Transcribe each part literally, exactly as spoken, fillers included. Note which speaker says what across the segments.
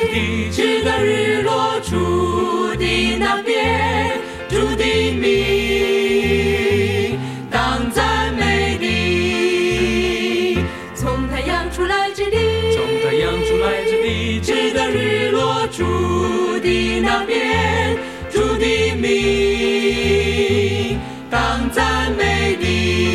Speaker 1: 地，直到日落主的那边，主的名当赞美的。从太阳出来之地，
Speaker 2: 从太阳出来之地，
Speaker 1: 直到日落主的那边，主的名当赞美的。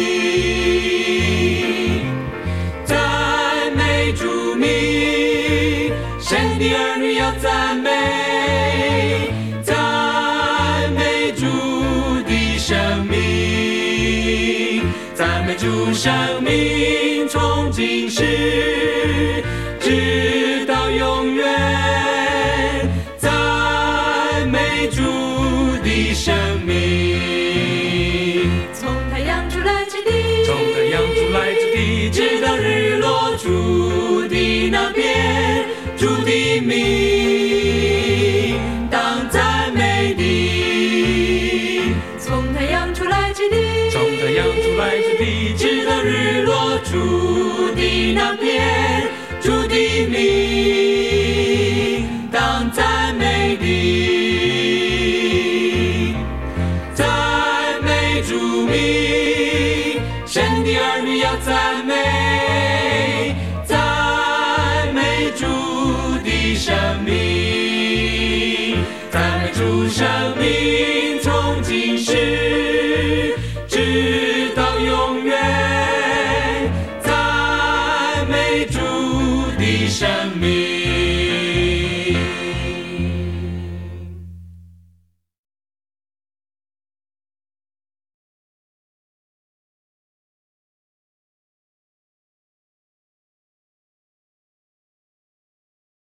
Speaker 1: 赞美主名，神的儿女要赞美，赞美主的生命，赞美主生命从今世直到永远，赞美主的生命。从太阳出来之地，
Speaker 2: 从太阳出来之地，
Speaker 1: 直到日落主的那边，主的名当赞美的。从太阳出来之地，
Speaker 2: 从太阳出来之地，
Speaker 1: 直到日落主的那边，主的名当赞美的。赞美主名，神的儿女要赞美，赞美主的生命，赞美主生命从今世直到永远，赞美主的生命。